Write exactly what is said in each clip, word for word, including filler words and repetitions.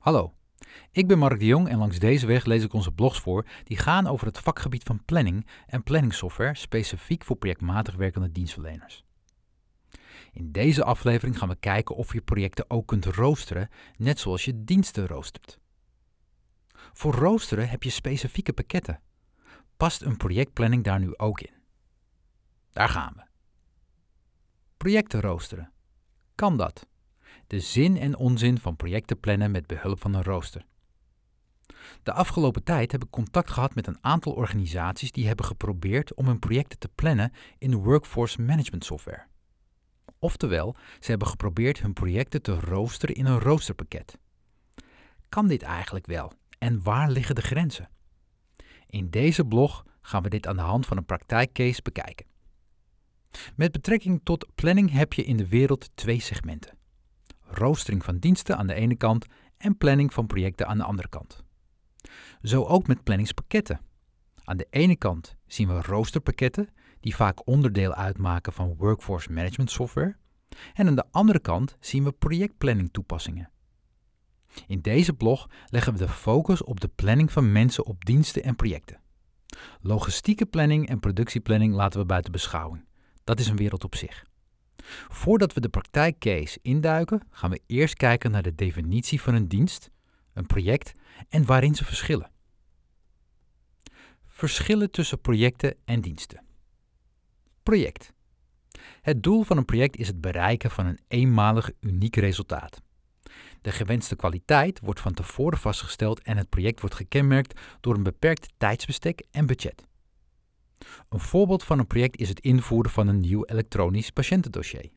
Hallo, ik ben Mark de Jong en langs deze weg lees ik onze blogs voor die gaan over het vakgebied van planning en planningsoftware specifiek voor projectmatig werkende dienstverleners. In deze aflevering gaan we kijken of je projecten ook kunt roosteren, net zoals je diensten roostert. Voor roosteren heb je specifieke pakketten. Past een projectplanning daar nu ook in? Daar gaan we. Projecten roosteren. Kan dat? De zin en onzin van projecten plannen met behulp van een rooster. De afgelopen tijd heb ik contact gehad met een aantal organisaties die hebben geprobeerd om hun projecten te plannen in workforce management software. Oftewel, ze hebben geprobeerd hun projecten te roosteren in een roosterpakket. Kan dit eigenlijk wel? En waar liggen de grenzen? In deze blog gaan we dit aan de hand van een praktijkcase bekijken. Met betrekking tot planning heb je in de wereld twee segmenten. Roostering van diensten aan de ene kant en planning van projecten aan de andere kant. Zo ook met planningspakketten. Aan de ene kant zien we roosterpakketten die vaak onderdeel uitmaken van workforce management software. En aan de andere kant zien we projectplanning toepassingen. In deze blog leggen we de focus op de planning van mensen op diensten en projecten. Logistieke planning en productieplanning laten we buiten beschouwing. Dat is een wereld op zich. Voordat we de praktijkcase induiken, gaan we eerst kijken naar de definitie van een dienst, een project en waarin ze verschillen. Verschillen tussen projecten en diensten. Project. Het doel van een project is het bereiken van een eenmalig uniek resultaat. De gewenste kwaliteit wordt van tevoren vastgesteld en het project wordt gekenmerkt door een beperkt tijdsbestek en budget. Een voorbeeld van een project is het invoeren van een nieuw elektronisch patiëntendossier.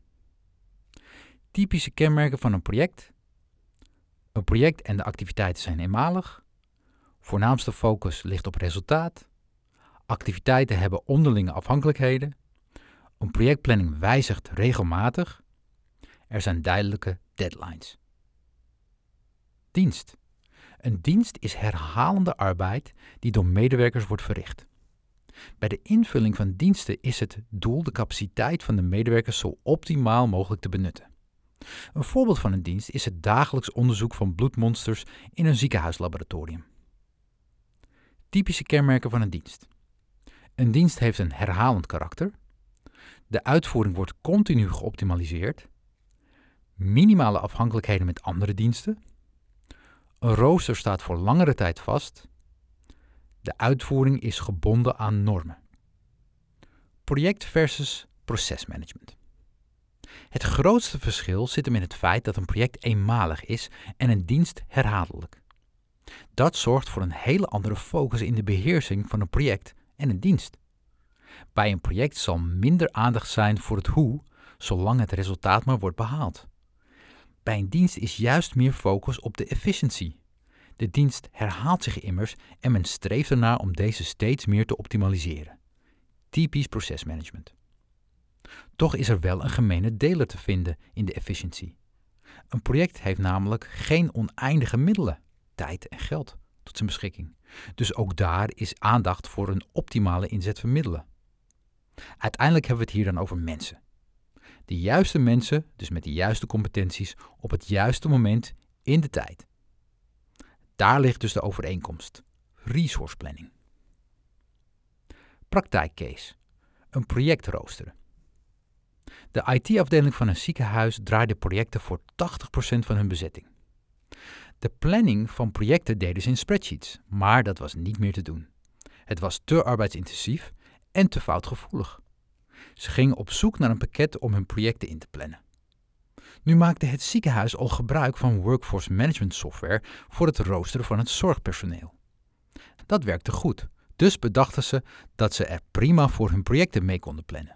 Typische kenmerken van een project. Een project en de activiteiten zijn eenmalig. Voornaamste focus ligt op resultaat. Activiteiten hebben onderlinge afhankelijkheden. Een projectplanning wijzigt regelmatig. Er zijn duidelijke deadlines. Dienst. Een dienst is herhalende arbeid die door medewerkers wordt verricht. Bij de invulling van diensten is het doel de capaciteit van de medewerkers zo optimaal mogelijk te benutten. Een voorbeeld van een dienst is het dagelijks onderzoek van bloedmonsters in een ziekenhuislaboratorium. Typische kenmerken van een dienst. Een dienst heeft een herhalend karakter. De uitvoering wordt continu geoptimaliseerd. Minimale afhankelijkheden met andere diensten. Een rooster staat voor langere tijd vast. De uitvoering is gebonden aan normen. Project versus procesmanagement. Het grootste verschil zit hem in het feit dat een project eenmalig is en een dienst herhaaldelijk. Dat zorgt voor een hele andere focus in de beheersing van een project en een dienst. Bij een project zal minder aandacht zijn voor het hoe, zolang het resultaat maar wordt behaald. Bij een dienst is juist meer focus op de efficiëntie. De dienst herhaalt zich immers en men streeft ernaar om deze steeds meer te optimaliseren. Typisch procesmanagement. Toch is er wel een gemene deler te vinden in de efficiëntie. Een project heeft namelijk geen oneindige middelen, tijd en geld, tot zijn beschikking. Dus ook daar is aandacht voor een optimale inzet van middelen. Uiteindelijk hebben we het hier dan over mensen. De juiste mensen, dus met de juiste competenties, op het juiste moment in de tijd. Daar ligt dus de overeenkomst. Resource planning. Praktijkcase. Een project roosteren. De I T-afdeling van een ziekenhuis draaide projecten voor tachtig procent van hun bezetting. De planning van projecten deden ze in spreadsheets, maar dat was niet meer te doen. Het was te arbeidsintensief en te foutgevoelig. Ze gingen op zoek naar een pakket om hun projecten in te plannen. Nu maakte het ziekenhuis al gebruik van workforce management software voor het roosteren van het zorgpersoneel. Dat werkte goed, dus bedachten ze dat ze er prima voor hun projecten mee konden plannen.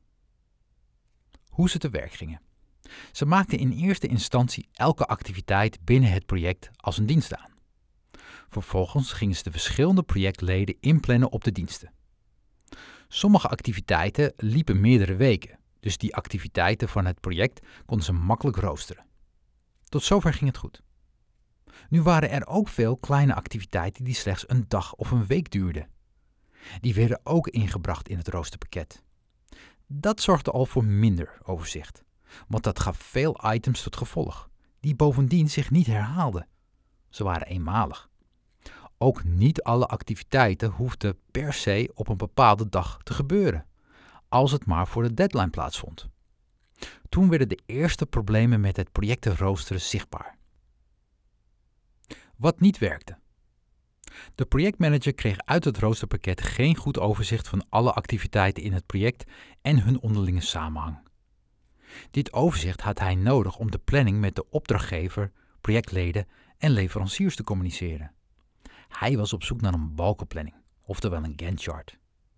Hoe ze te werk gingen. Ze maakten in eerste instantie elke activiteit binnen het project als een dienst aan. Vervolgens gingen ze de verschillende projectleden inplannen op de diensten. Sommige activiteiten liepen meerdere weken, dus die activiteiten van het project konden ze makkelijk roosteren. Tot zover ging het goed. Nu waren er ook veel kleine activiteiten die slechts een dag of een week duurden. Die werden ook ingebracht in het roosterpakket. Dat zorgde al voor minder overzicht, want dat gaf veel items tot gevolg, die bovendien zich niet herhaalden. Ze waren eenmalig. Ook niet alle activiteiten hoefden per se op een bepaalde dag te gebeuren, als het maar voor de deadline plaatsvond. Toen werden de eerste problemen met het projectenroosteren zichtbaar. Wat niet werkte. De projectmanager kreeg uit het roosterpakket geen goed overzicht van alle activiteiten in het project en hun onderlinge samenhang. Dit overzicht had hij nodig om de planning met de opdrachtgever, projectleden en leveranciers te communiceren. Hij was op zoek naar een balkenplanning, oftewel een Gantt-chart.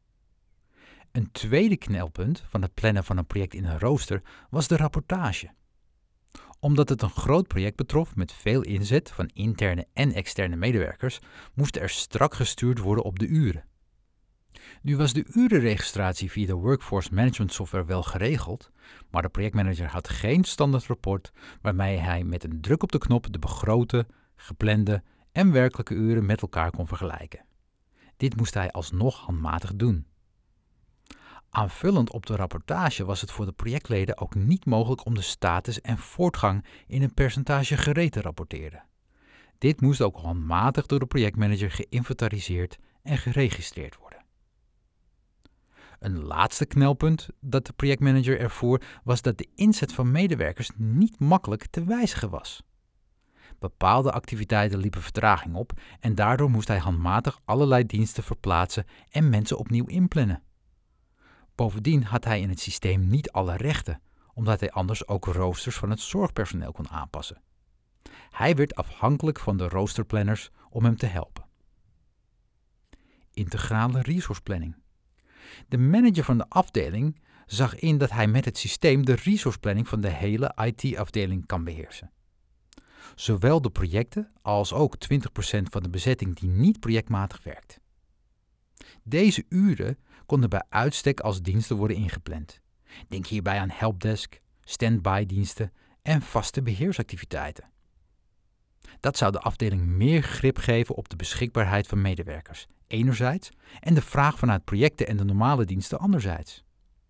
Een tweede knelpunt van het plannen van een project in een rooster was de rapportage. Omdat het een groot project betrof met veel inzet van interne en externe medewerkers, moest er strak gestuurd worden op de uren. Nu was de urenregistratie via de Workforce Management Software wel geregeld, maar de projectmanager had geen standaard rapport waarmee hij met een druk op de knop de begrote, geplande en werkelijke uren met elkaar kon vergelijken. Dit moest hij alsnog handmatig doen. Aanvullend op de rapportage was het voor de projectleden ook niet mogelijk om de status en voortgang in een percentage gereed te rapporteren. Dit moest ook handmatig door de projectmanager geïnventariseerd en geregistreerd worden. Een laatste knelpunt dat de projectmanager ervoor was dat de inzet van medewerkers niet makkelijk te wijzigen was. Bepaalde activiteiten liepen vertraging op en daardoor moest hij handmatig allerlei diensten verplaatsen en mensen opnieuw inplannen. Bovendien had hij in het systeem niet alle rechten, omdat hij anders ook roosters van het zorgpersoneel kon aanpassen. Hij werd afhankelijk van de roosterplanners om hem te helpen. Integrale resource planning. De manager van de afdeling zag in dat hij met het systeem de resource planning van de hele I T-afdeling kan beheersen. Zowel de projecten als ook twintig procent van de bezetting die niet projectmatig werkt. Deze uren konden bij uitstek als diensten worden ingepland. Denk hierbij aan helpdesk, stand-by diensten en vaste beheersactiviteiten. Dat zou de afdeling meer grip geven op de beschikbaarheid van medewerkers, enerzijds, en de vraag vanuit projecten en de normale diensten anderzijds.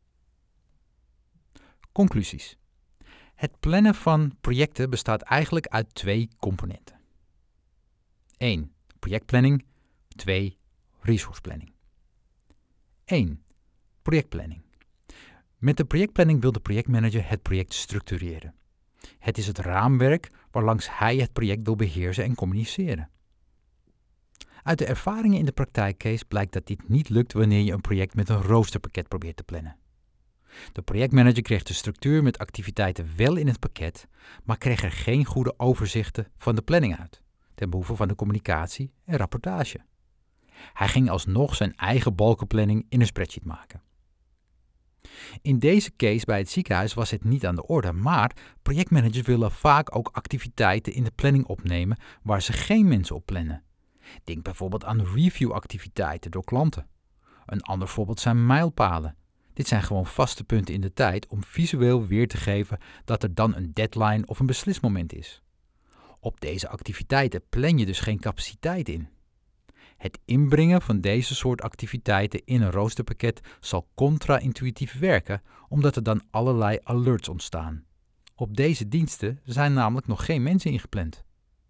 Conclusies. Het plannen van projecten bestaat eigenlijk uit twee componenten. één. Projectplanning. twee. Resourceplanning. één. Projectplanning. Met de projectplanning wil de projectmanager het project structureren. Het is het raamwerk waarlangs hij het project wil beheersen en communiceren. Uit de ervaringen in de praktijkcase blijkt dat dit niet lukt wanneer je een project met een roosterpakket probeert te plannen. De projectmanager kreeg de structuur met activiteiten wel in het pakket, maar kreeg er geen goede overzichten van de planning uit, ten behoeve van de communicatie en rapportage. Hij ging alsnog zijn eigen balkenplanning in een spreadsheet maken. In deze case bij het ziekenhuis was het niet aan de orde, maar projectmanagers willen vaak ook activiteiten in de planning opnemen waar ze geen mensen op plannen. Denk bijvoorbeeld aan review-activiteiten door klanten. Een ander voorbeeld zijn mijlpalen. Dit zijn gewoon vaste punten in de tijd om visueel weer te geven dat er dan een deadline of een beslismoment is. Op deze activiteiten plan je dus geen capaciteit in. Het inbrengen van deze soort activiteiten in een roosterpakket zal contra-intuïtief werken, omdat er dan allerlei alerts ontstaan. Op deze diensten zijn namelijk nog geen mensen ingepland.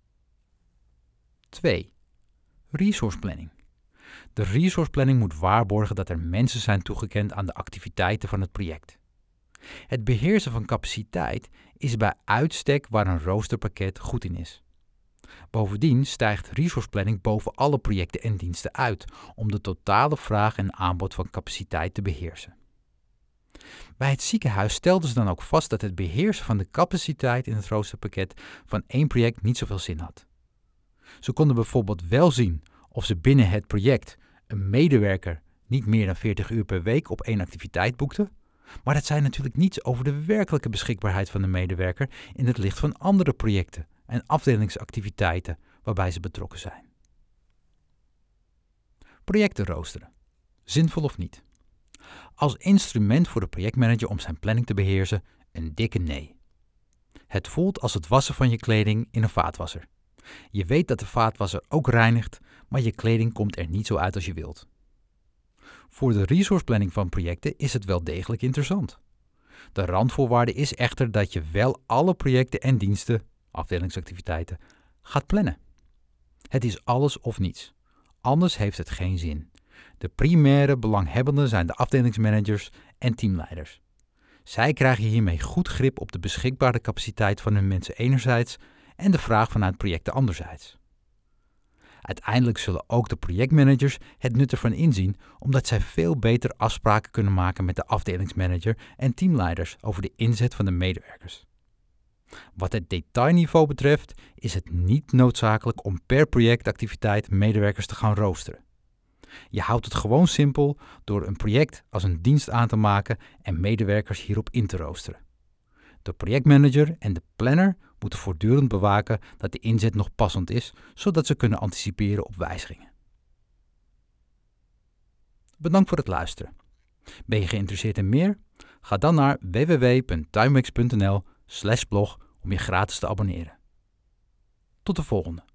twee. Resource planning. De resource planning moet waarborgen dat er mensen zijn toegekend aan de activiteiten van het project. Het beheersen van capaciteit is bij uitstek waar een roosterpakket goed in is. Bovendien stijgt resource planning boven alle projecten en diensten uit om de totale vraag en aanbod van capaciteit te beheersen. Bij het ziekenhuis stelden ze dan ook vast dat het beheersen van de capaciteit in het roosterpakket van één project niet zoveel zin had. Ze konden bijvoorbeeld wel zien of ze binnen het project een medewerker niet meer dan veertig uur per week op één activiteit boekte, maar dat zei natuurlijk niets over de werkelijke beschikbaarheid van de medewerker in het licht van andere projecten en afdelingsactiviteiten waarbij ze betrokken zijn. Projecten roosteren. Zinvol of niet? Als instrument voor de projectmanager om zijn planning te beheersen, een dikke nee. Het voelt als het wassen van je kleding in een vaatwasser. Je weet dat de vaatwasser ook reinigt, maar je kleding komt er niet zo uit als je wilt. Voor de resource planning van projecten is het wel degelijk interessant. De randvoorwaarde is echter dat je wel alle projecten en diensten, afdelingsactiviteiten, gaat plannen. Het is alles of niets. Anders heeft het geen zin. De primaire belanghebbenden zijn de afdelingsmanagers en teamleiders. Zij krijgen hiermee goed grip op de beschikbare capaciteit van hun mensen enerzijds en de vraag vanuit projecten anderzijds. Uiteindelijk zullen ook de projectmanagers het nut ervan inzien, omdat zij veel beter afspraken kunnen maken met de afdelingsmanager en teamleiders over de inzet van de medewerkers. Wat het detailniveau betreft is het niet noodzakelijk om per projectactiviteit medewerkers te gaan roosteren. Je houdt het gewoon simpel door een project als een dienst aan te maken en medewerkers hierop in te roosteren. De projectmanager en de planner moeten voortdurend bewaken dat de inzet nog passend is, zodat ze kunnen anticiperen op wijzigingen. Bedankt voor het luisteren. Ben je geïnteresseerd in meer? Ga dan naar w w w punt timex punt n l slash blog om je gratis te abonneren. Tot de volgende.